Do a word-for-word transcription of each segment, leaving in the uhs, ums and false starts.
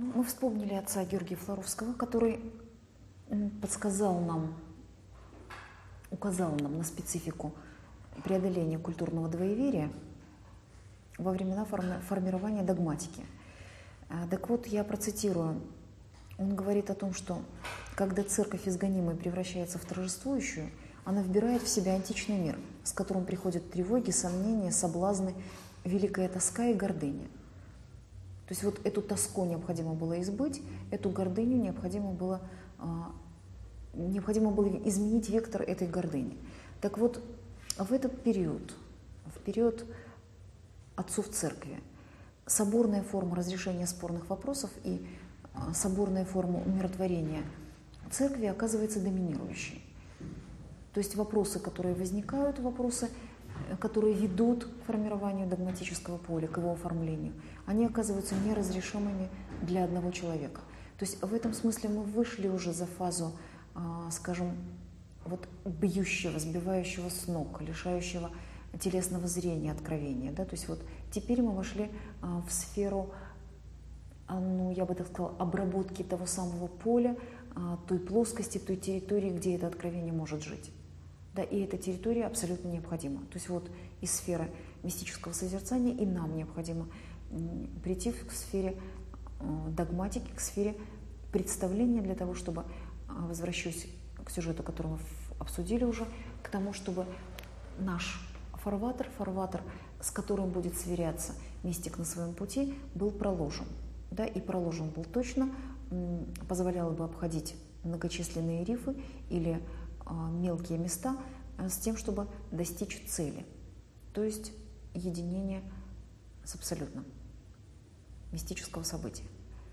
Ну, мы вспомнили отца Георгия Флоровского, который подсказал нам, указал нам на специфику преодоления культурного двоеверия во времена форми- формирования догматики. Так вот, я процитирую. Он говорит о том, что когда церковь из гонимой превращается в торжествующую, она вбирает в себя античный мир, с которым приходят тревоги, сомнения, соблазны, великая тоска и гордыня. То есть вот эту тоску необходимо было избыть, эту гордыню необходимо было, необходимо было изменить вектор этой гордыни. Так вот, в этот период, в период отцов церкви, соборная форма разрешения спорных вопросов и соборная форма умиротворения церкви оказывается доминирующей. То есть вопросы, которые возникают, вопросы, которые ведут к формированию догматического поля, к его оформлению, они оказываются неразрешимыми для одного человека. То есть в этом смысле мы вышли уже за фазу, скажем, вот бьющего, сбивающего с ног, лишающего телесного зрения, откровения. Да? То есть вот теперь мы вошли в сферу, ну, я бы так сказала, обработки того самого поля, той плоскости, той территории, где это откровение может жить. Да, и эта территория абсолютно необходима. То есть вот из сферы мистического созерцания и нам необходимо прийти к сфере догматики, к сфере представления для того, чтобы, возвращусь к сюжету, который мы обсудили уже, к тому, чтобы наш фарватер, фарватер, с которым будет сверяться мистик на своем пути, был проложен. Да, и проложен был точно, позволяло бы обходить многочисленные рифы или мелкие места с тем, чтобы достичь цели, то есть единения с абсолютным, мистического события.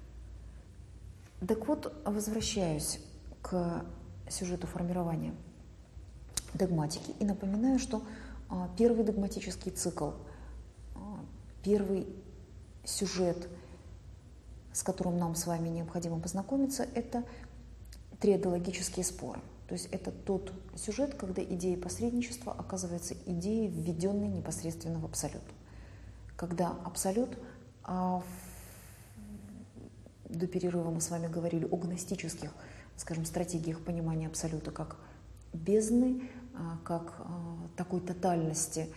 Так вот, возвращаюсь к сюжету формирования догматики и напоминаю, что первый догматический цикл, первый сюжет, с которым нам с вами необходимо познакомиться, это триадологические споры. То есть это тот сюжет, когда идея посредничества оказывается идеей, введенной непосредственно в абсолют. Когда абсолют, а в, до перерыва мы с вами говорили о гностических, скажем, стратегиях понимания абсолюта как бездны, как такой тотальности,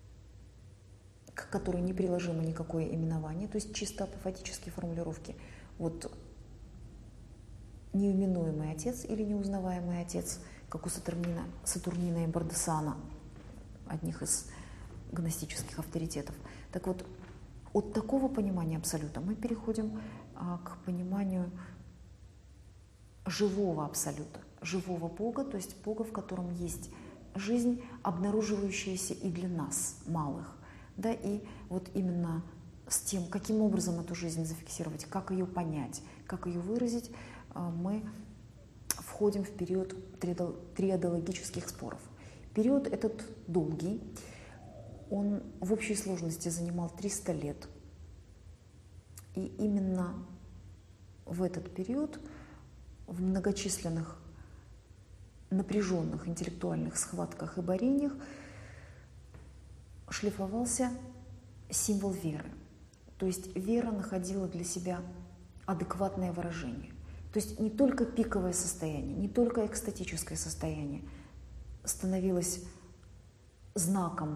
к которой не приложимо никакое именование, то есть чисто апофатические формулировки. Вот неименуемый Отец или неузнаваемый Отец, как у Сатурнина, Сатурнина и Бардесана, одних из гностических авторитетов. Так вот, от такого понимания абсолюта мы переходим а, к пониманию живого абсолюта, живого Бога, то есть Бога, в котором есть жизнь, обнаруживающаяся и для нас, малых. Да, и вот именно с тем, каким образом эту жизнь зафиксировать, как ее понять, как ее выразить, мы входим в период триадологических споров. Период этот долгий, он в общей сложности занимал триста лет. И именно в этот период, в многочисленных напряженных интеллектуальных схватках и борениях, шлифовался символ веры. То есть вера находила для себя адекватное выражение. То есть не только пиковое состояние, не только экстатическое состояние становилось знаком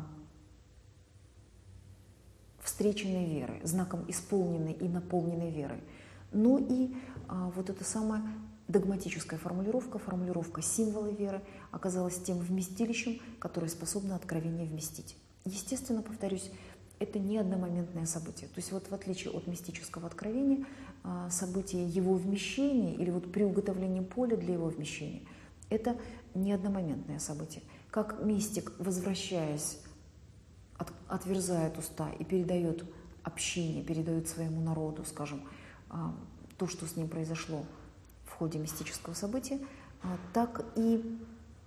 встреченной веры, знаком исполненной и наполненной веры, но и а, вот эта самая догматическая формулировка, формулировка символа веры оказалась тем вместилищем, которое способно откровение вместить. Естественно, повторюсь, это не одномоментное событие. То есть вот в отличие от мистического откровения, событие его вмещения или вот приуготовление поля для его вмещения – это не одномоментное событие. Как мистик, возвращаясь, от, отверзает уста и передает общине, передает своему народу, скажем, то, что с ним произошло в ходе мистического события, так и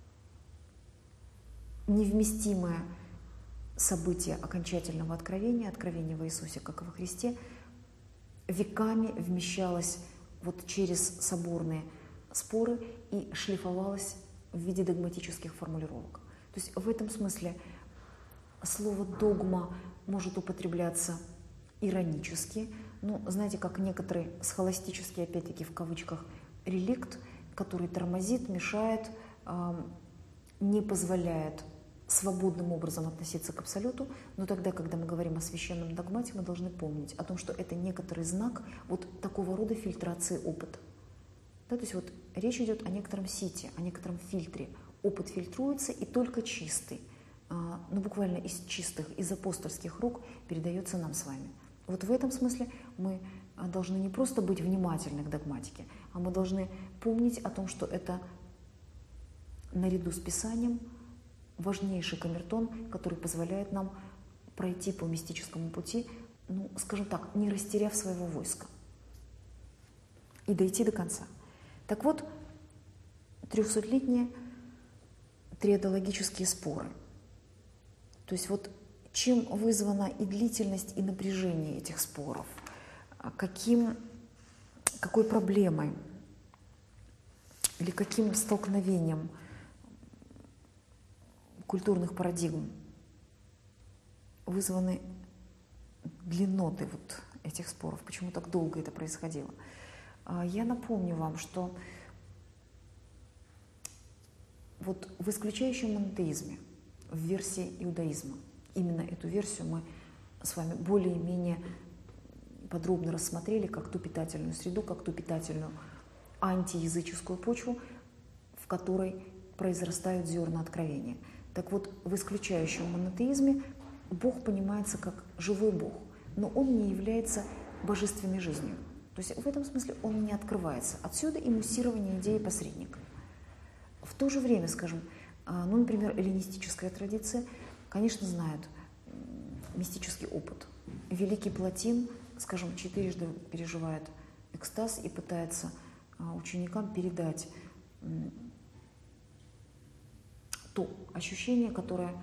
невместимое событие окончательного откровения, откровения во Иисусе, как и во Христе, веками вмещалось вот через соборные споры и шлифовалось в виде догматических формулировок. То есть в этом смысле слово «догма» может употребляться иронически, ну, знаете, как некоторый схоластический, опять-таки в кавычках, реликт, который тормозит, мешает, не позволяет свободным образом относиться к абсолюту, но тогда, когда мы говорим о священном догмате, мы должны помнить о том, что это некоторый знак вот такого рода фильтрации опыта. Да, то есть вот речь идет о некотором сите, о некотором фильтре. Опыт фильтруется, и только чистый, ну буквально из чистых, из апостольских рук передается нам с вами. Вот в этом смысле мы должны не просто быть внимательны к догматике, а мы должны помнить о том, что это наряду с Писанием важнейший камертон, который позволяет нам пройти по мистическому пути, ну, скажем так, не растеряв своего войска и дойти до конца. Так вот, трехсотлетние триадологические споры. То есть вот чем вызвана и длительность, и напряжение этих споров, каким, какой проблемой или каким столкновением культурных парадигм вызваны длинноты вот этих споров, почему так долго это происходило. Я напомню вам, что вот в исключающем монотеизме, в версии иудаизма, именно эту версию мы с вами более-менее подробно рассмотрели как ту питательную среду, как ту питательную антиязыческую почву, в которой произрастают зерна откровения. Так вот, в исключающем монотеизме Бог понимается как живой Бог, но Он не является божественной жизнью. То есть в этом смысле Он не открывается. Отсюда и муссирование идеи посредника. В то же время, скажем, ну, например, эллинистическая традиция, конечно, знает мистический опыт. Великий Платин, скажем, четырежды переживает экстаз и пытается ученикам передать то ощущение, которое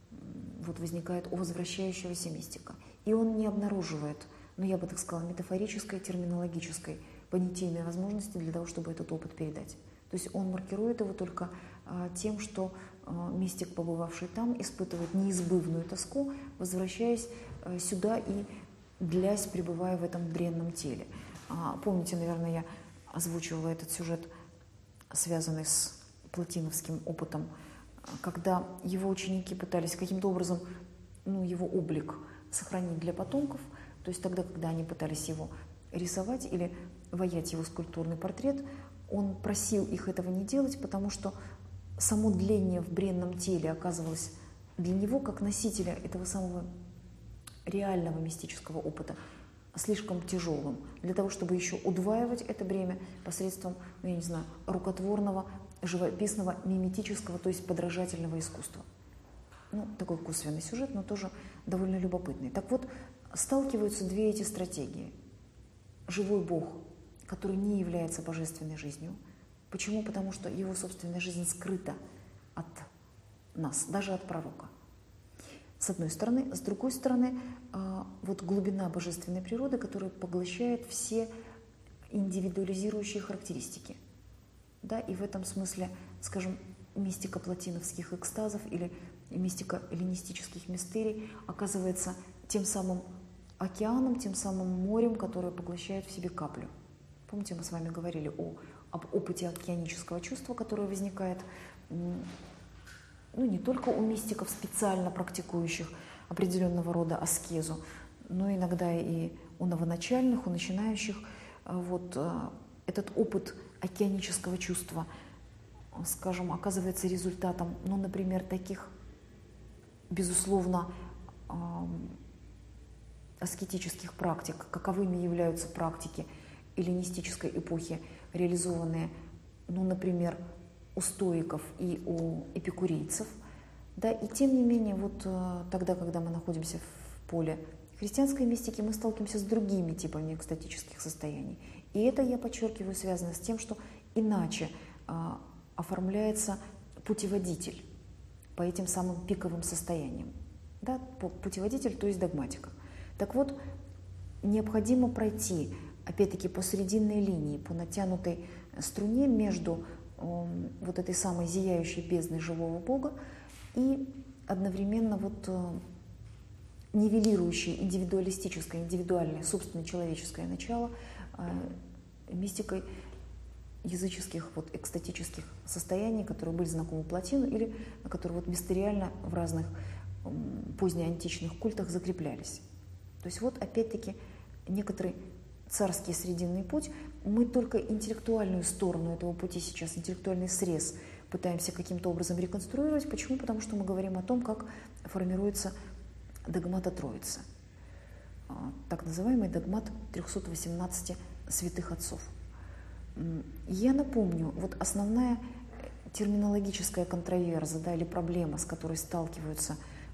вот возникает у возвращающегося мистика. И он не обнаруживает, ну я бы так сказала, метафорической, терминологической, понятийной возможности для того, чтобы этот опыт передать. То есть он маркирует его только а, тем, что а, мистик, побывавший там, испытывает неизбывную тоску, возвращаясь а, сюда и длясь, пребывая в этом бренном теле. А, помните, наверное, я озвучивала этот сюжет, связанный с платиновским опытом, когда его ученики пытались каким-то образом, ну, его облик сохранить для потомков, то есть тогда, когда они пытались его рисовать или ваять его скульптурный портрет, он просил их этого не делать, потому что само дление в бренном теле оказывалось для него, как носителя этого самого реального мистического опыта, слишком тяжелым для того, чтобы еще удваивать это бремя посредством, ну, я не знаю, рукотворного, живописного, миметического, то есть подражательного искусства. Ну, такой косвенный сюжет, но тоже довольно любопытный. Так вот, сталкиваются две эти стратегии. Живой Бог, который не является божественной жизнью. Почему? Потому что его собственная жизнь скрыта от нас, даже от пророка. С одной стороны. С другой стороны, вот глубина божественной природы, которая поглощает все индивидуализирующие характеристики. Да, и в этом смысле, скажем, мистика платиновских экстазов или мистика эллинистических мистерий оказывается тем самым океаном, тем самым морем, которое поглощает в себе каплю. Помните, мы с вами говорили о, об опыте океанического чувства, которое возникает, ну, не только у мистиков, специально практикующих определенного рода аскезу, но иногда и у новоначальных, у начинающих. Вот этот опыт океанического чувства, скажем, оказывается результатом, ну, например, таких, безусловно, аскетических практик, каковыми являются практики эллинистической эпохи, реализованные, ну, например, у стоиков и у эпикурейцев. Да, и тем не менее, вот тогда, когда мы находимся в поле христианской мистики, мы сталкиваемся с другими типами экстатических состояний. И это, я подчеркиваю, связано с тем, что иначе а, оформляется путеводитель по этим самым пиковым состояниям. Да, путеводитель, то есть догматика. Так вот, необходимо пройти, опять-таки, по срединной линии, по натянутой струне между э, вот этой самой зияющей бездной живого Бога и одновременно вот э, нивелирующее индивидуалистическое, индивидуальное, собственно человеческое начало мистикой языческих, вот, экстатических состояний, которые были знакомы Платину или которые вот мистериально в разных позднеантичных культах закреплялись. То есть вот опять-таки некоторый царский срединный путь. Мы только интеллектуальную сторону этого пути сейчас, интеллектуальный срез пытаемся каким-то образом реконструировать. Почему? Потому что мы говорим о том, как формируется догмата Троицы, так называемый догмат трёхсот восемнадцати святых отцов. Я напомню, вот основная терминологическая контроверза, да, или проблема, с которой сталкиваются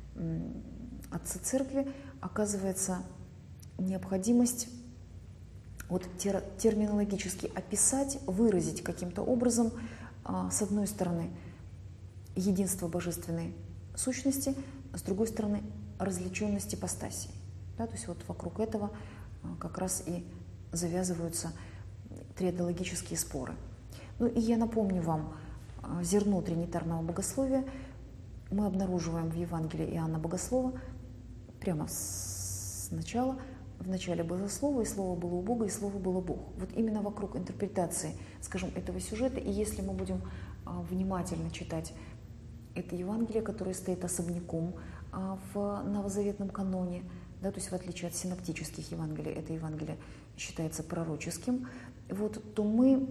отцы церкви, оказывается необходимость вот тер, терминологически описать, выразить каким-то образом, с одной стороны, единство божественной сущности, с другой стороны, различенность ипостасей. Да, то есть вот вокруг этого как раз и завязываются триадологические споры. Ну и я напомню вам зерно тринитарного богословия. Мы обнаруживаем в Евангелии Иоанна Богослова прямо с начала. В начале было Слово, и Слово было у Бога, и Слово было Бог. Вот именно вокруг интерпретации, скажем, этого сюжета, и если мы будем внимательно читать это Евангелие, которое стоит особняком в новозаветном каноне, да, то есть в отличие от синоптических Евангелий, это Евангелие считается пророческим, вот, то мы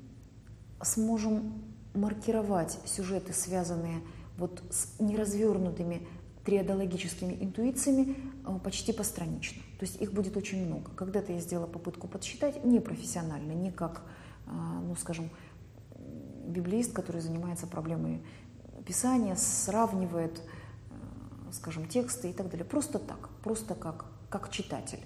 сможем маркировать сюжеты, связанные вот с неразвернутыми триадологическими интуициями, почти постранично. То есть их будет очень много. Когда-то я сделала попытку подсчитать, непрофессионально, не как, ну, скажем, библеист, который занимается проблемой Писания, сравнивает, скажем, тексты и так далее. Просто так, просто как, как читатель.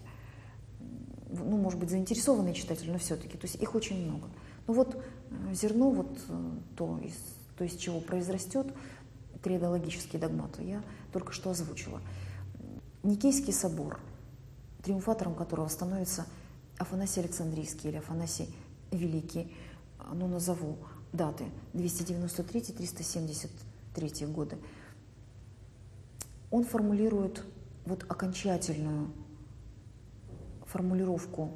Ну, может быть, заинтересованный читатель, но все-таки. То есть их очень много. Ну вот зерно, вот то, из, то, из чего произрастет триадологический догмат, я только что озвучила. Никейский собор, триумфатором которого становится Афанасий Александрийский или Афанасий Великий, ну, назову даты, двести девяносто третий — триста семьдесят третий годы, он формулирует вот окончательную формулировку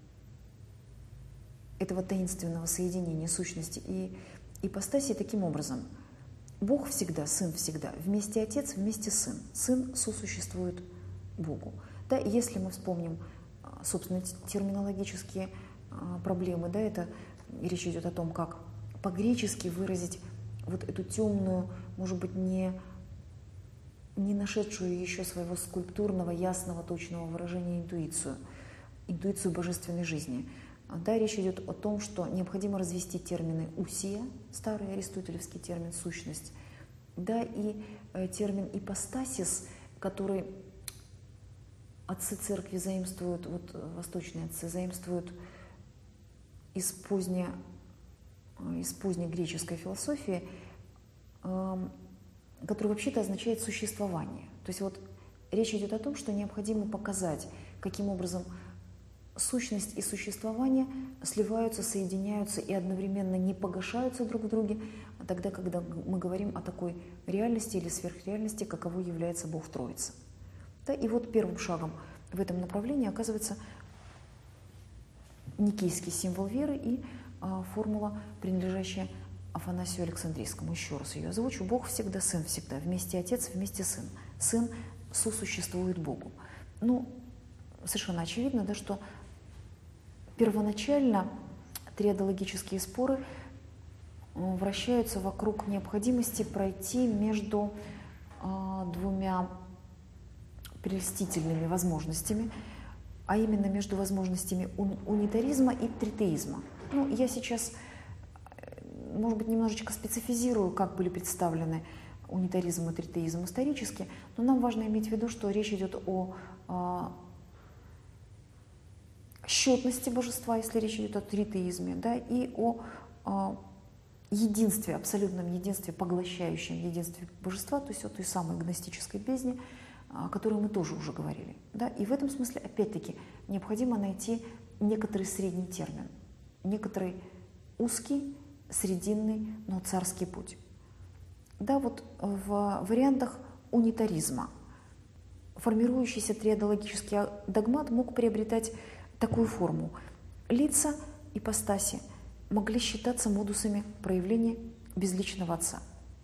этого таинственного соединения сущности и ипостаси таким образом. Бог всегда, Сын всегда, вместе Отец, вместе Сын. Сын сосуществует Богу. Да, и если мы вспомним, собственно, терминологические проблемы, да, это речь идет о том, как по-гречески выразить вот эту темную, может быть, не, не нашедшую еще своего скульптурного, ясного, точного выражения интуицию, интуицию божественной жизни. Да, речь идет о том, что необходимо развести термины «усия», старый аристотелевский термин «сущность», да, и э, термин «ипостасис», который отцы церкви заимствуют, вот восточные отцы заимствуют из поздней, из поздней греческой философии, э, который вообще-то означает «существование». То есть вот речь идет о том, что необходимо показать, каким образом сущность и существование сливаются, соединяются и одновременно не погашаются друг в друге, тогда, когда мы говорим о такой реальности или сверхреальности, каковой является Бог Троица. Да, и вот первым шагом в этом направлении оказывается никейский символ веры и а, формула, принадлежащая Афанасию Александрийскому. Еще раз ее озвучу. Бог всегда, Сын всегда, вместе Отец, вместе Сын. Сын сосуществует Богу. Ну, совершенно очевидно, да, что первоначально триадологические споры вращаются вокруг необходимости пройти между э, двумя прелестительными возможностями, а именно между возможностями унитаризма и тритеизма. Ну, я сейчас, может быть, немножечко специфизирую, как были представлены унитаризм и тритеизм исторически, но нам важно иметь в виду, что речь идет о э, счетности божества, если речь идет о тритеизме, да, и о, о единстве, абсолютном единстве, поглощающем единстве божества, то есть о той самой гностической бездне, о которой мы тоже уже говорили. Да. И в этом смысле, опять-таки, необходимо найти некоторый средний термин, некоторый узкий, срединный, но царский путь. Да, вот в вариантах унитаризма формирующийся триадологический догмат мог приобретать такую форму. Лица ипостаси могли считаться модусами проявления безличного Отца.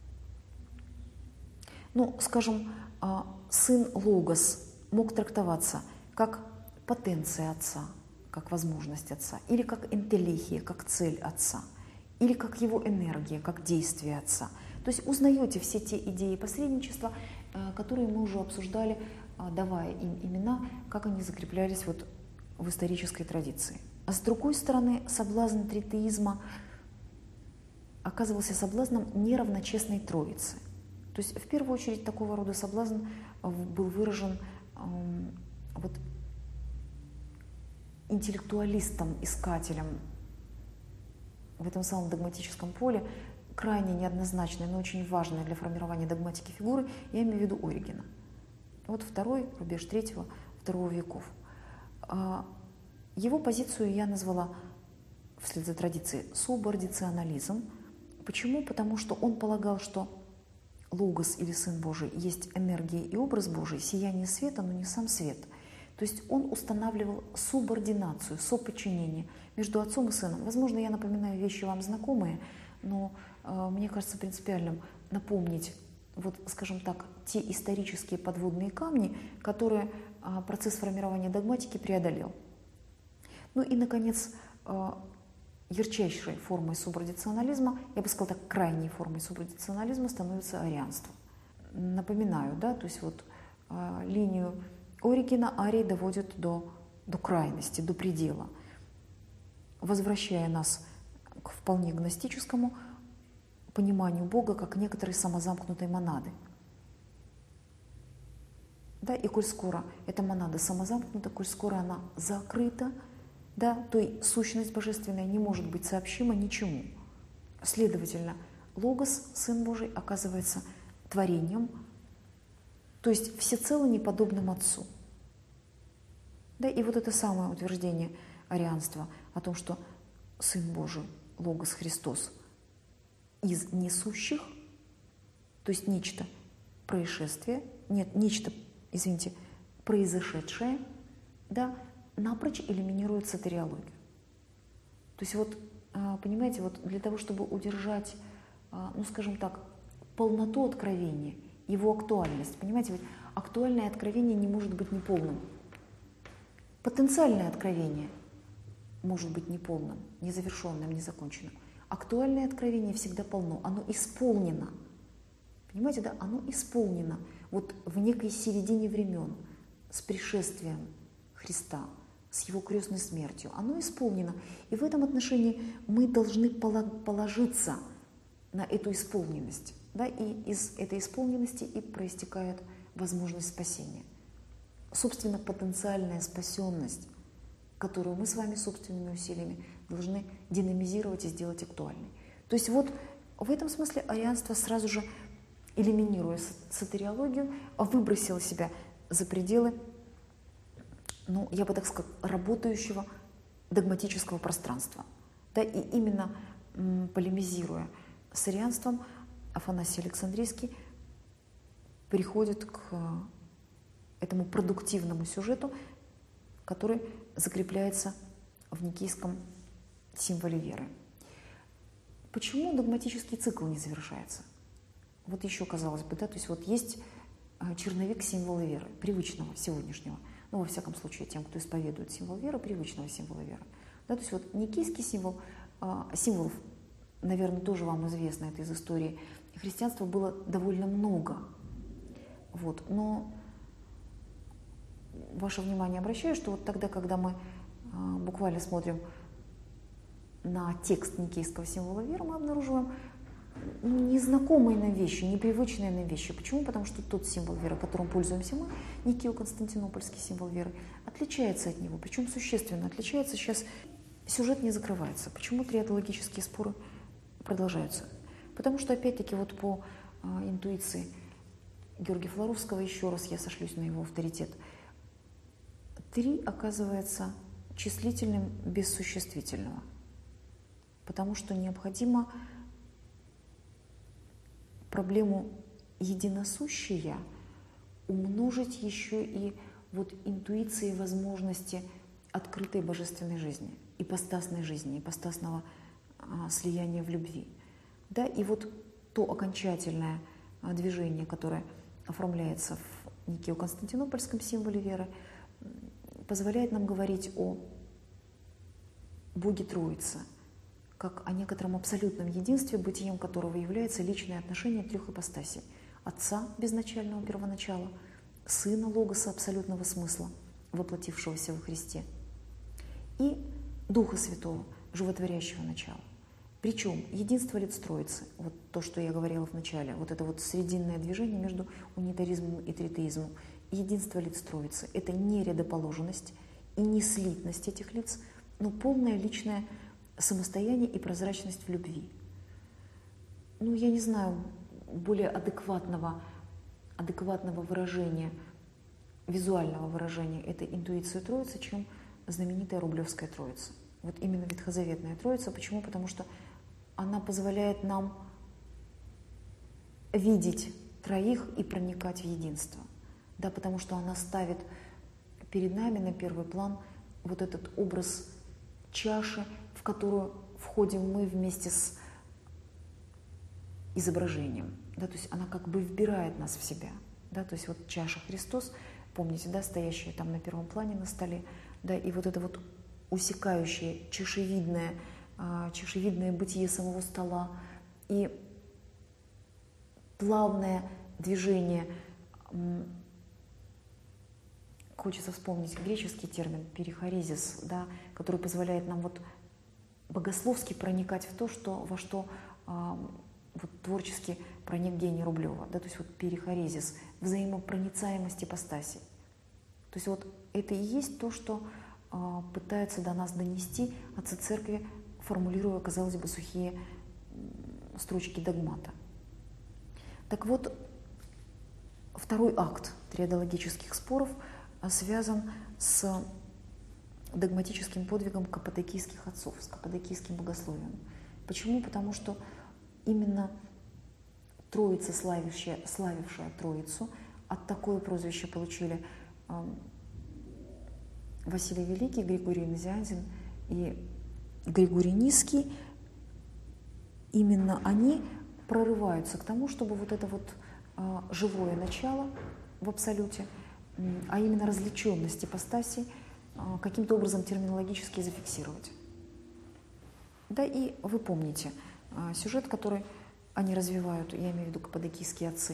Ну, скажем, сын Логос мог трактоваться как потенция Отца, как возможность Отца, или как энтелехия, как цель Отца, или как его энергия, как действие Отца. То есть узнаете все те идеи посредничества, которые мы уже обсуждали, давая им имена, как они закреплялись вот в исторической традиции. А с другой стороны, соблазн тритеизма оказывался соблазном неравночестной Троицы. То есть в первую очередь такого рода соблазн был выражен э, вот, интеллектуалистом, искателем в этом самом догматическом поле, крайне неоднозначной, но очень важной для формирования догматики фигуры, я имею в виду Оригена. Вот второй, рубеж третьего, второго веков. Его позицию я назвала, вслед за традицией, субордиционализм. Почему? Потому что он полагал, что Логос или Сын Божий есть энергия и образ Божий, сияние света, но не сам свет. То есть он устанавливал субординацию, соподчинение между Отцом и Сыном. Возможно, я напоминаю вещи вам знакомые, но э, мне кажется принципиальным напомнить, вот, скажем так, те исторические подводные камни, которые э, процесс формирования догматики преодолел. Ну и, наконец, э, ярчайшей формой субордиционализма, я бы сказала так, крайней формой субордиционализма становится арианство. Напоминаю, да, то есть вот э, линию Оригена Арий доводит до, до крайности, до предела, возвращая нас к вполне гностическому пониманию Бога как некоторой самозамкнутой монады. Да, и коль скоро эта монада самозамкнута, коль скоро она закрыта, да, то и сущность божественная не может быть сообщима ничему. Следовательно, Логос, Сын Божий, оказывается творением, то есть всецело неподобным Отцу. Да, и вот это самое утверждение арианства о том, что Сын Божий, Логос Христос, из несущих, то есть нечто происшествие, нет, нечто, извините, произошедшее, да, напрочь элиминирует сатериологию. То есть вот, понимаете, вот для того, чтобы удержать, ну, скажем так, полноту откровения, его актуальность, понимаете, ведь актуальное откровение не может быть неполным. Потенциальное откровение может быть неполным, незавершенным, незаконченным. Актуальное откровение всегда полно, оно исполнено. Понимаете, да, оно исполнено вот в некой середине времен с пришествием Христа, с его крестной смертью. Оно исполнено. И в этом отношении мы должны положиться на эту исполненность. Да, и из этой исполненности и проистекает возможность спасения. Собственно, потенциальная спасенность, которую мы с вами собственными усилиями должны динамизировать и сделать актуальной. То есть вот в этом смысле арианство сразу же, элиминируя сатериологию, выбросило себя за пределы, ну, я бы так сказала, работающего догматического пространства. Да, и именно м, полемизируя с арианством, Афанасий Александрийский приходит к этому продуктивному сюжету, который закрепляется в никейском символе веры. Почему догматический цикл не завершается? Вот еще, казалось бы, да, то есть вот есть черновик символа веры, привычного, сегодняшнего, ну, во всяком случае, тем, кто исповедует символ веры, привычного символа веры. Да, то есть вот никейский символ, символов, наверное, тоже вам известно, это из истории христианства, было довольно много. Вот, но ваше внимание обращаю, что вот тогда, когда мы буквально смотрим на текст никейского символа веры, мы обнаруживаем незнакомые нам вещи, непривычные нам вещи. Почему? Потому что тот символ веры, которым пользуемся мы, Никео-Константинопольский символ веры, отличается от него, причем существенно отличается. Сейчас сюжет не закрывается. Почему триадологические споры продолжаются? Потому что, опять-таки, вот по э, интуиции Георгия Флоровского, еще раз я сошлюсь на его авторитет, три оказывается числительным без существительного, потому что необходимо проблему единосущия умножить еще и вот интуиции возможности открытой божественной жизни, ипостасной жизни, ипостасного а, слияния в любви. Да, и вот то окончательное а, движение, которое оформляется в Никео-Константинопольском символе веры, позволяет нам говорить о Боге Троице, как о некотором абсолютном единстве, бытием которого является личное отношение трех ипостасей: Отца безначального первоначала, Сына Логоса абсолютного смысла, воплотившегося во Христе, и Духа Святого, животворящего начала. Причем единство лиц Троицы, вот то, что я говорила в начале, вот это вот срединное движение между унитаризмом и тритеизмом, единство лиц Троицы — это не рядоположенность и не слитность этих лиц, но полное личное самостояние и прозрачность в любви. Ну, я не знаю более адекватного, адекватного выражения, визуального выражения этой интуиции Троицы, чем знаменитая Рублевская Троица. Вот именно Ветхозаветная Троица. Почему? Потому что она позволяет нам видеть троих и проникать в единство. Да, потому что она ставит перед нами на первый план вот этот образ чаши, в которую входим мы вместе с изображением. Да, то есть она как бы вбирает нас в себя. Да, то есть вот чаша Христос, помните, да, стоящая там на первом плане на столе, да, и вот это вот усекающее чашевидное, а, чашевидное бытие самого стола и плавное движение. Хочется вспомнить греческий термин перихорезис, да, который позволяет нам вот богословски проникать в то, что, во что а, вот, творчески проник гений Рублева. Да, то есть вот перихорезис, взаимопроницаемость ипостасей. То есть вот это и есть то, что а, пытаются до нас донести отцы церкви, формулируя, казалось бы, сухие строчки догмата. Так вот, второй акт триадологических споров связан с догматическим подвигом каппадокийских отцов, с каппадокийским богословием. Почему? Потому что именно Троица, славившая, славившая Троицу, от такое прозвище получили э, Василий Великий, Григорий Назианзин и Григорий Низкий. Именно они прорываются к тому, чтобы вот это вот э, живое начало в абсолюте, а именно различенность ипостасей, каким-то образом терминологически зафиксировать. Да, и вы помните сюжет, который они развивают, я имею в виду каппадокийские отцы.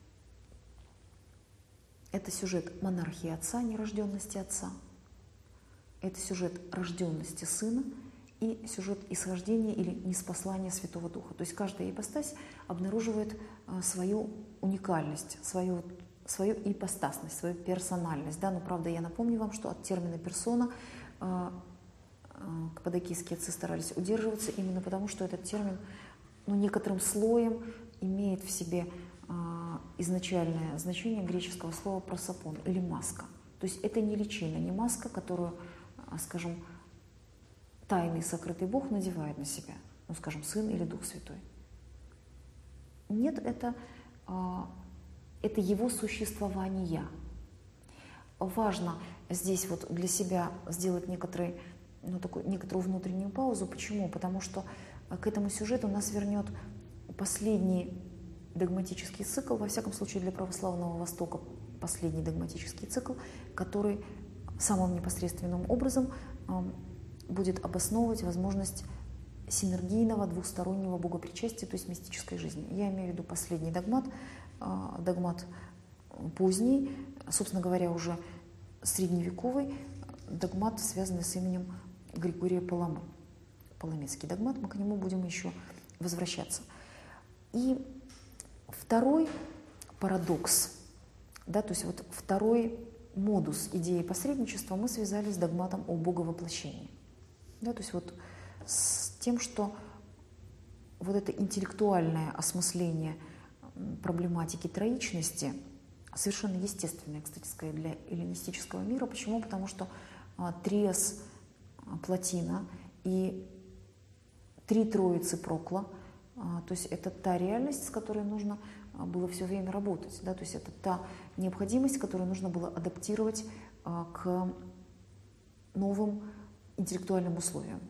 Это сюжет монархии отца, нерожденности отца. Это сюжет рожденности сына и сюжет исхождения или ниспослания Святого Духа. То есть каждая ипостась обнаруживает свою уникальность, свою свою ипостасность, свою персональность. Да? Но, правда, я напомню вам, что от термина «персона» э, э, каппадокийские отцы старались удерживаться именно потому, что этот термин ну, некоторым слоем имеет в себе э, изначальное значение греческого слова «просопон» или «маска». То есть это не личина, не маска, которую, э, скажем, тайный сокрытый Бог надевает на себя, ну, скажем, Сын или Дух Святой. Нет, это... Э, Это его существование. Важно здесь вот для себя сделать некоторый, ну, такой, некоторую внутреннюю паузу. Почему? Потому что к этому сюжету нас вернет последний догматический цикл, во всяком случае для православного Востока последний догматический цикл, который самым непосредственным образом э, будет обосновывать возможность синергийного двухстороннего богопричастия, то есть мистической жизни. Я имею в виду последний догмат, догмат поздний, собственно говоря, уже средневековый догмат, связанный с именем Григория Паламы. Паламецкий догмат, мы к нему будем еще возвращаться. И второй парадокс, да, то есть вот второй модус идеи посредничества мы связали с догматом о боговоплощении. Да, то есть вот с тем, что вот это интеллектуальное осмысление проблематики троичности совершенно естественное, кстати сказать, для эллинистического мира. Почему? Потому что а, триас Плотина и три троицы Прокла, а, то есть это та реальность, с которой нужно было все время работать. Да? То есть это та необходимость, которую нужно было адаптировать к новым интеллектуальным условиям.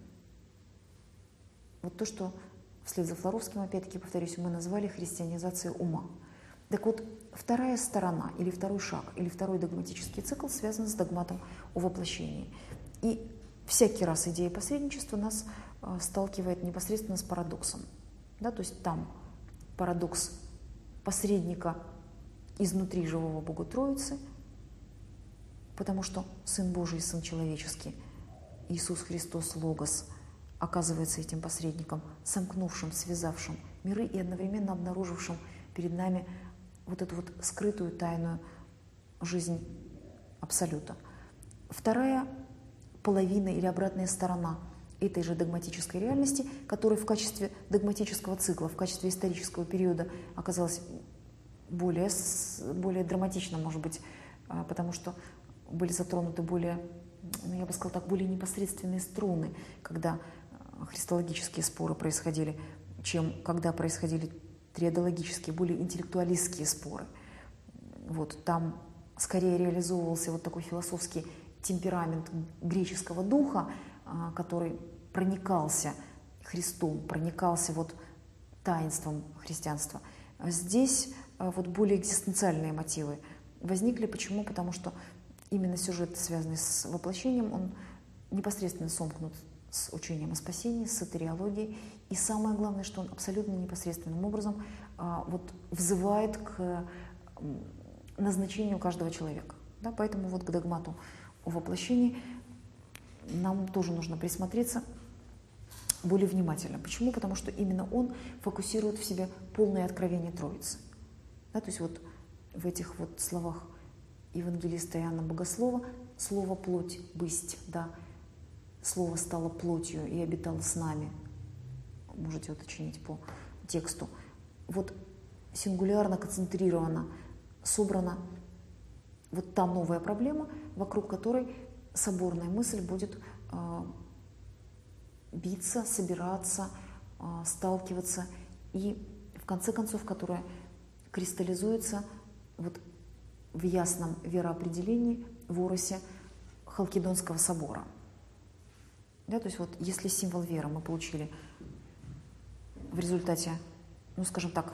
Вот то, что вслед за Флоровским, опять-таки, повторюсь, мы назвали христианизацией ума. Так вот, вторая сторона, или второй шаг, или второй догматический цикл связан с догматом о воплощении. И всякий раз идея посредничества нас э, сталкивает непосредственно с парадоксом. Да, то есть там парадокс посредника изнутри живого Бога Троицы, потому что Сын Божий, Сын человеческий, Иисус Христос Логос, оказывается этим посредником, сомкнувшим, связавшим миры и одновременно обнаружившим перед нами вот эту вот скрытую тайную жизнь Абсолюта. Вторая половина или обратная сторона этой же догматической реальности, которая в качестве догматического цикла, в качестве исторического периода оказалась более, более драматична, может быть, потому что были затронуты более, ну, я бы сказала так, более непосредственные струны, когда христологические споры происходили, чем когда происходили триадологические, более интеллектуалистские споры. Вот, там скорее реализовывался вот такой философский темперамент греческого духа, который проникался Христом, проникался вот таинством христианства. Здесь вот более экзистенциальные мотивы возникли. Почему? Потому что именно сюжет, связанный с воплощением, он непосредственно сомкнут с учением о спасении, с сотариологией. И самое главное, что он абсолютно непосредственным образом а, вот, взывает к назначению каждого человека. Да? Поэтому вот к догмату о воплощении нам тоже нужно присмотреться более внимательно. Почему? Потому что именно он фокусирует в себе полное откровение Троицы. Да? То есть вот в этих вот словах евангелиста Иоанна Богослова слово «плоть бысть», да, слово стало плотью и обитало с нами. Можете уточнить по тексту. Вот сингулярно, концентрированно собрана вот та новая проблема, вокруг которой соборная мысль будет э, биться, собираться, э, сталкиваться и, в конце концов, которая кристаллизуется вот в ясном вероопределении в оросе Халкидонского собора. Да, то есть вот если символ веры мы получили в результате, ну скажем так,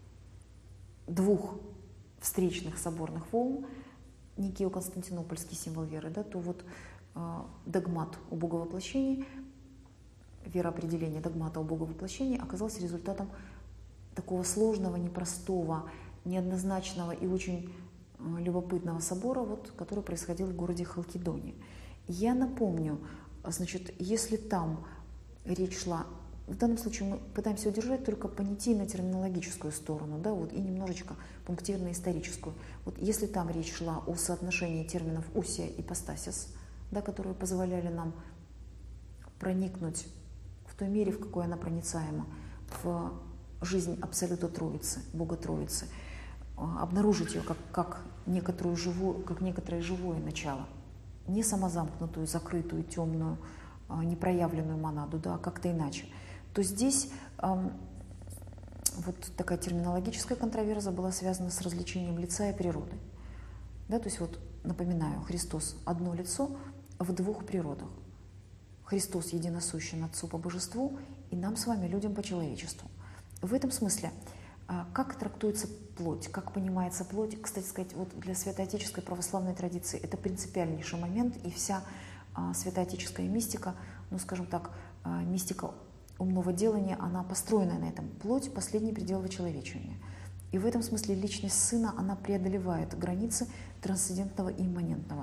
двух встречных соборных волн, Никео-Константинопольский символ веры, да, то вот э, догмат о Боговоплощении, вероопределение догмата о Боговоплощении оказался результатом такого сложного, непростого, неоднозначного и очень э, любопытного собора, вот, который происходил в городе Халкидоне. Я напомню, значит, если там речь шла, в данном случае мы пытаемся удержать только понятийно-терминологическую сторону, да, вот, и немножечко пунктирно-историческую. Вот если там речь шла о соотношении терминов «усия» и «ипостасис», да, которые позволяли нам проникнуть в той мере, в какой она проницаема, в жизнь Абсолюта Троицы, Бога Троицы, обнаружить ее как, как, некоторую живую, как некоторое живое начало, не самозамкнутую, закрытую, темную, непроявленную монаду, да, а как-то иначе, то здесь эм, вот такая терминологическая контроверза была связана с развлечением лица и природы. Да, то есть вот, напоминаю, Христос – одно лицо в двух природах. Христос единосущен Отцу по божеству и нам с вами, людям, по человечеству. В этом смысле, как трактуется плоть, как понимается плоть, кстати сказать, вот для святоотеческой православной традиции это принципиальнейший момент, и вся святоотеческая мистика, ну, скажем так, мистика умного делания, она построена на этом. Плоть – последний предел вычеловечивания. И в этом смысле личность Сына, она преодолевает границы трансцендентного и имманентного.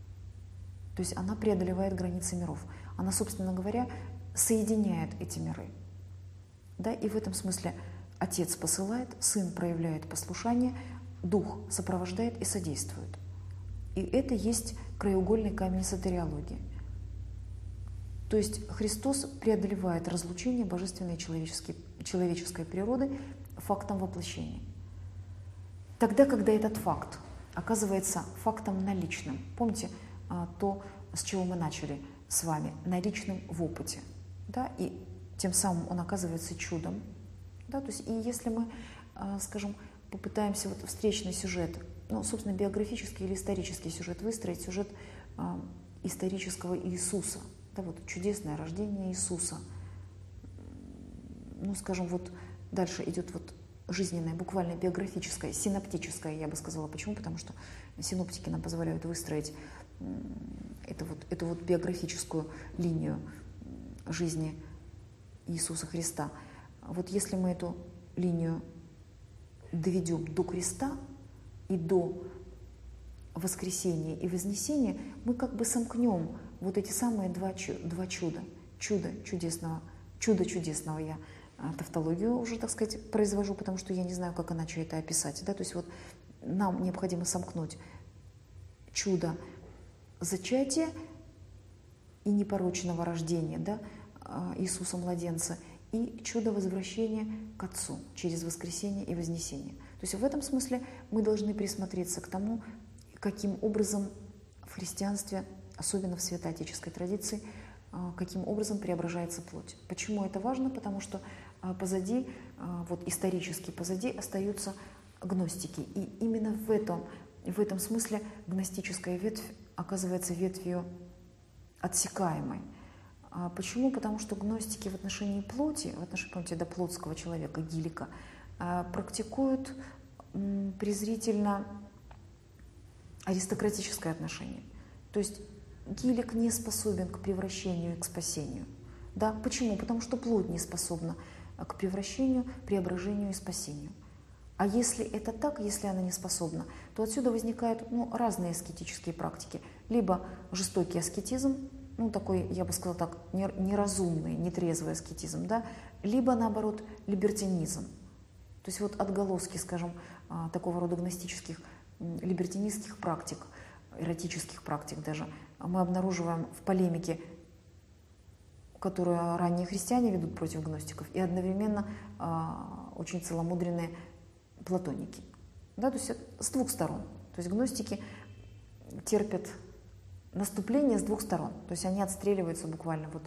То есть она преодолевает границы миров. Она, собственно говоря, соединяет эти миры. Да? И в этом смысле Отец посылает, Сын проявляет послушание, Дух сопровождает и содействует. И это есть краеугольный камень сотариологии. То есть Христос преодолевает разлучение божественной и человеческой природы фактом воплощения. Тогда, когда этот факт оказывается фактом наличным, помните то, с чего мы начали с вами, наличным в опыте, да, и тем самым он оказывается чудом. Да, то есть и если мы, скажем, попытаемся вот встречный сюжет, ну, собственно, биографический или исторический сюжет выстроить, сюжет э, исторического Иисуса, да, вот чудесное рождение Иисуса. Ну, скажем, вот дальше идет вот жизненное, буквально биографическое, синоптическое, я бы сказала. Почему? Потому что синоптики нам позволяют выстроить эту вот, эту вот биографическую линию жизни Иисуса Христа. Вот если мы эту линию доведем до креста и до воскресения и вознесения, мы как бы сомкнем вот эти самые два, два чуда. Чудо чудесного, чудо чудесного я тавтологию уже, так сказать, произвожу, потому что я не знаю, как иначе это описать. Да? То есть вот нам необходимо сомкнуть чудо зачатия и непорочного рождения, да, Иисуса младенца, и чудо возвращения к Отцу через воскресение и вознесение. То есть в этом смысле мы должны присмотреться к тому, каким образом в христианстве, особенно в святоотеческой традиции, каким образом преображается плоть. Почему это важно? Потому что позади, вот исторически позади, остаются гностики. И именно в этом, в этом смысле гностическая ветвь оказывается ветвью отсекаемой. Почему? Потому что гностики в отношении плоти, в отношении, помните, до плотского человека, Гиллика, практикуют презрительно аристократическое отношение. То есть Гиллик не способен к превращению и к спасению. Да? Почему? Потому что плоть не способна к превращению, преображению и спасению. А если это так, если она не способна, то отсюда возникают ну, разные аскетические практики. Либо жестокий аскетизм, ну такой, я бы сказала так, неразумный, нетрезвый аскетизм, да? Либо наоборот либертинизм. То есть вот отголоски, скажем, такого рода гностических, либертинистских практик, эротических практик даже, мы обнаруживаем в полемике, которую ранние христиане ведут против гностиков, и одновременно э, очень целомудренные платоники. Да, то есть с двух сторон. То есть гностики терпят наступление с двух сторон. То есть они отстреливаются буквально вот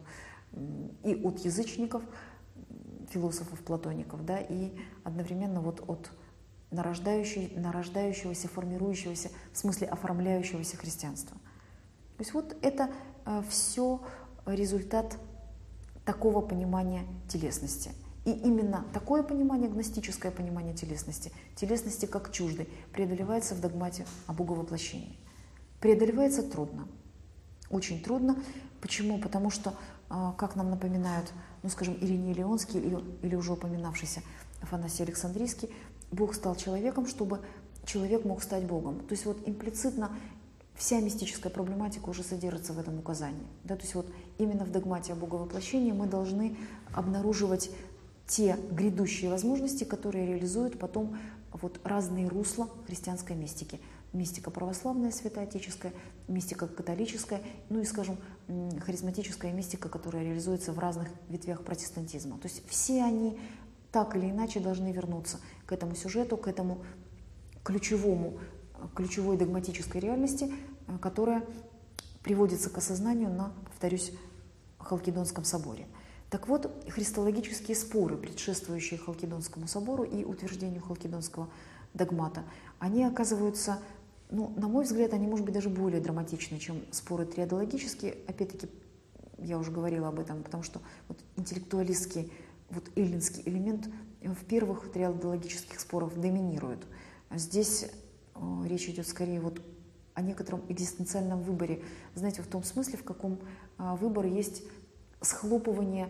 и от язычников, философов, платоников, да, и одновременно вот от нарождающей, нарождающегося, формирующегося, в смысле оформляющегося христианства. То есть вот это э, все результат такого понимания телесности. И именно такое понимание, гностическое понимание телесности, телесности как чуждой, преодолевается в догмате о боговоплощении. Преодолевается трудно, очень трудно. Почему? Потому что, как нам напоминают, ну, скажем, Ириней Леонский или, или уже упоминавшийся Афанасий Александрийский, Бог стал человеком, чтобы человек мог стать Богом. То есть вот имплицитно вся мистическая проблематика уже содержится в этом указании. Да? То есть вот именно в догмате о боговоплощении мы должны обнаруживать те грядущие возможности, которые реализуют потом вот разные русла христианской мистики. Мистика православная, святоотеческая, мистика католическая, ну и, скажем, харизматическая мистика, которая реализуется в разных ветвях протестантизма. То есть все они так или иначе должны вернуться к этому сюжету, к этому ключевому, ключевой догматической реальности, которая приводится к осознанию на, повторюсь, Халкидонском соборе. Так вот, христологические споры, предшествующие Халкидонскому собору и утверждению Халкидонского догмата, они оказываются, ну, на мой взгляд, они, может быть, даже более драматичны, чем споры триадологические. Опять-таки, я уже говорила об этом, потому что вот интеллектуалистский, вот эллинский элемент в первых триадологических спорах доминирует. Здесь э, речь идет скорее вот о некотором экзистенциальном выборе, знаете, в том смысле, в каком э, выбор есть схлопывание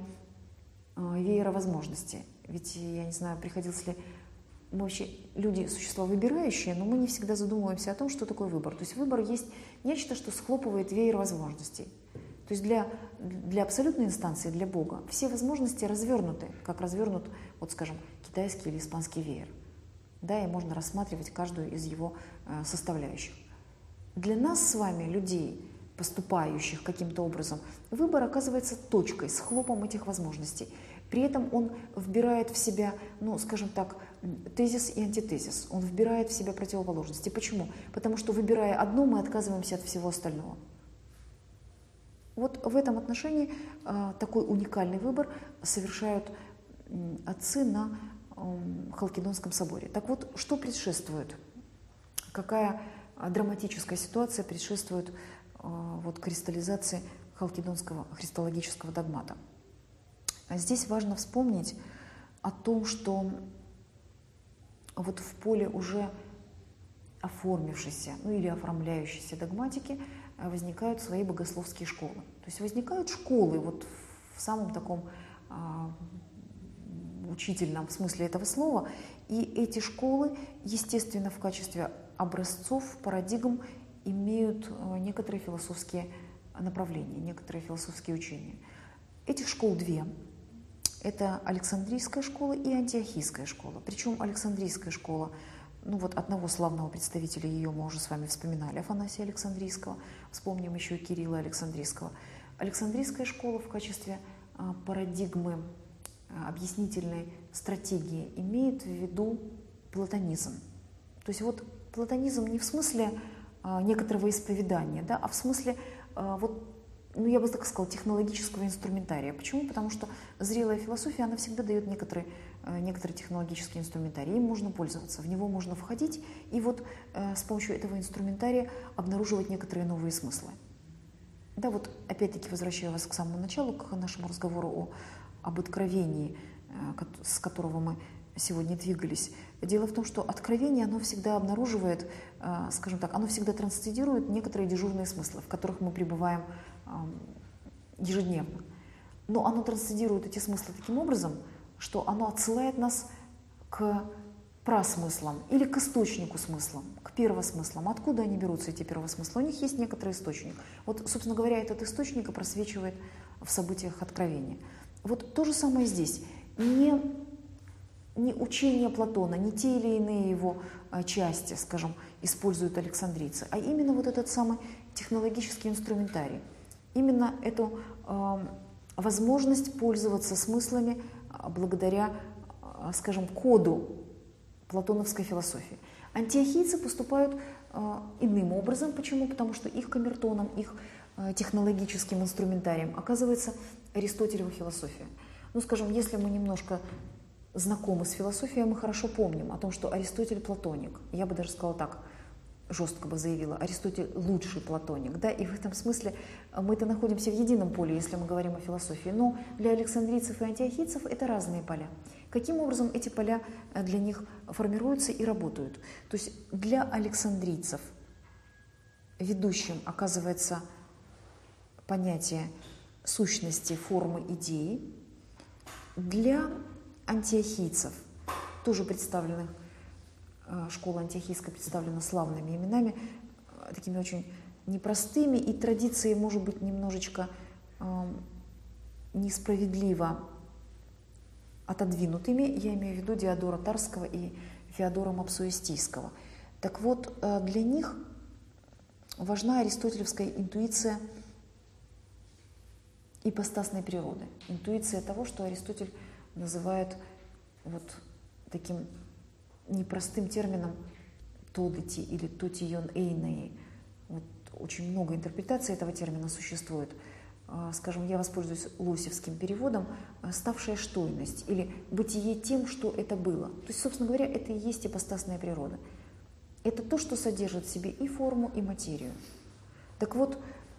э, веера возможностей. Ведь, я не знаю, приходилось ли... Мы вообще люди, существа выбирающие, но мы не всегда задумываемся о том, что такое выбор. То есть выбор есть нечто, что схлопывает веер возможностей. То есть для, для абсолютной инстанции, для Бога, все возможности развернуты, как развернут, вот скажем, китайский или испанский веер. Да, и можно рассматривать каждую из его э, составляющих. Для нас с вами, людей, поступающих каким-то образом, выбор оказывается точкой, схлопом этих возможностей. При этом он вбирает в себя, ну, скажем так, тезис и антитезис. Он вбирает в себя противоположности. Почему? Потому что, выбирая одно, мы отказываемся от всего остального. Вот в этом отношении э, такой уникальный выбор совершают э, отцы на э, Халкидонском соборе. Так вот, что предшествует? Какая драматическая ситуация предшествует вот, кристаллизации халкидонского христологического догмата? Здесь важно вспомнить о том, что вот в поле уже оформившейся, ну или оформляющейся догматики возникают свои богословские школы. То есть возникают школы вот в самом таком а, учительном смысле этого слова, и эти школы, естественно, в качестве образцов, парадигм имеют некоторые философские направления, некоторые философские учения. Этих школ две. Это Александрийская школа и Антиохийская школа. Причем Александрийская школа, ну вот одного славного представителя ее мы уже с вами вспоминали, Афанасия Александрийского, вспомним еще и Кирилла Александрийского. Александрийская школа в качестве парадигмы объяснительной стратегии имеет в виду платонизм. То есть вот платонизм не в смысле некоторого исповедания, да, а в смысле вот, ну, я бы так сказала, технологического инструментария. Почему? Потому что зрелая философия, она всегда дает некоторый, некоторый технологический инструментарий. Им можно пользоваться, в него можно входить и вот э, с помощью этого инструментария обнаруживать некоторые новые смыслы. Да, вот опять-таки возвращаю вас к самому началу, к нашему разговору о, об откровении, э, с которого мы сегодня двигались. Дело в том, что откровение, оно всегда обнаруживает, э, скажем так, оно всегда трансцендирует некоторые дежурные смыслы, в которых мы пребываем ежедневно. Но оно трансцендирует эти смыслы таким образом, что оно отсылает нас к прасмыслам или к источнику смыслам, к первосмыслам. Откуда они берутся, эти первосмыслы? У них есть некоторый источник. Вот, собственно говоря, этот источник и просвечивает в событиях откровения. Вот то же самое здесь. Не, не учение Платона, не те или иные его части, скажем, используют александрийцы, а именно вот этот самый технологический инструментарий. Именно эту э, возможность пользоваться смыслами э, благодаря, э, скажем, коду платоновской философии. Антиохийцы поступают э, иным образом. Почему? Потому что их камертоном, их э, технологическим инструментарием оказывается Аристотелева философия. Ну, скажем, если мы немножко знакомы с философией, мы хорошо помним о том, что Аристотель платоник. Я бы даже сказала так, жестко бы заявила, Аристотель лучший платоник, да, и в этом смысле мы-то находимся в едином поле, если мы говорим о философии, но для александрийцев и антиохийцев это разные поля. Каким образом эти поля для них формируются и работают? То есть для александрийцев ведущим оказывается понятие сущности, формы, идеи. Для антиохийцев, тоже представленных, школа антиохийская представлена славными именами, такими очень непростыми, и традиции, может быть, немножечко э, несправедливо отодвинутыми. Я имею в виду Диодора Тарского и Феодора Мапсуэстийского. Так вот, э, для них важна аристотелевская интуиция ипостасной природы. Интуиция того, что Аристотель называет вот таким непростым термином «тодити» или «тотион эйнеи». Вот очень много интерпретаций этого термина существует. Скажем, я воспользуюсь лосевским переводом «ставшая штойность» или «бытие тем, что это было». То есть, собственно говоря, это и есть ипостасная природа. Это то, что содержит в себе и форму, и материю. Так вот,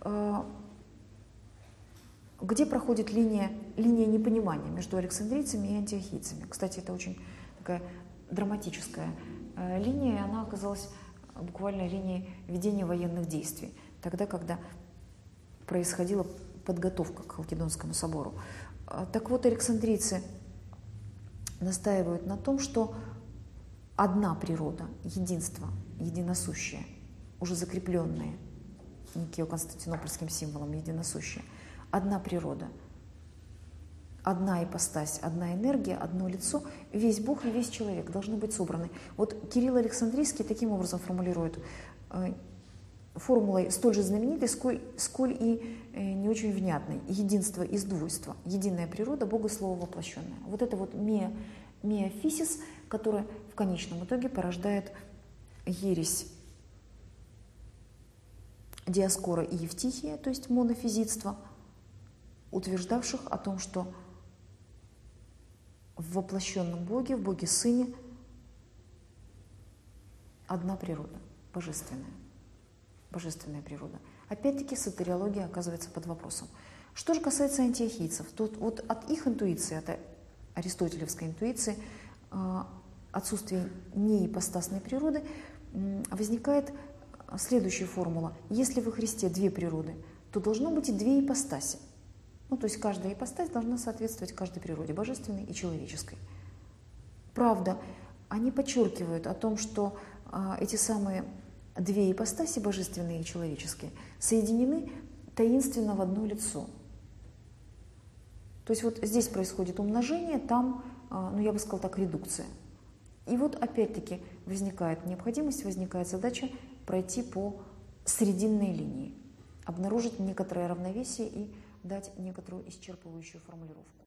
где проходит линия, линия непонимания между александрийцами и антиохийцами? Кстати, это очень такая драматическая линия, и она оказалась буквально линией ведения военных действий, тогда, когда происходила подготовка к Халкидонскому собору. Так вот, александрийцы настаивают на том, что одна природа, единство, единосущее, уже закрепленное Никео-Константинопольским символом единосущее, одна природа, одна ипостась, одна энергия, одно лицо, весь Бог и весь человек должны быть собраны. Вот Кирилл Александрийский таким образом формулирует э, формулой столь же знаменитой, сколь, сколь и э, не очень внятной. Единство из двойства, единая природа, Бога Слово воплощенное. Вот это вот миа, миафисис, которая в конечном итоге порождает ересь Диоскора и Евтихия, то есть монофизитство, утверждавших о том, что в воплощенном Боге, в Боге Сыне одна природа, божественная, божественная природа. Опять-таки сотариология оказывается под вопросом. Что же касается антиохийцев, то вот от их интуиции, от аристотелевской интуиции, отсутствие неипостасной природы, возникает следующая формула. Если во Христе две природы, то должно быть и две ипостаси. Ну, то есть каждая ипостась должна соответствовать каждой природе, божественной и человеческой. Правда, они подчеркивают о том, что а, эти самые две ипостаси, божественные и человеческие, соединены таинственно в одно лицо. То есть вот здесь происходит умножение, там, а, ну я бы сказала так, редукция. И вот опять-таки возникает необходимость, возникает задача пройти по срединной линии, обнаружить некоторое равновесие и дать некоторую исчерпывающую формулировку.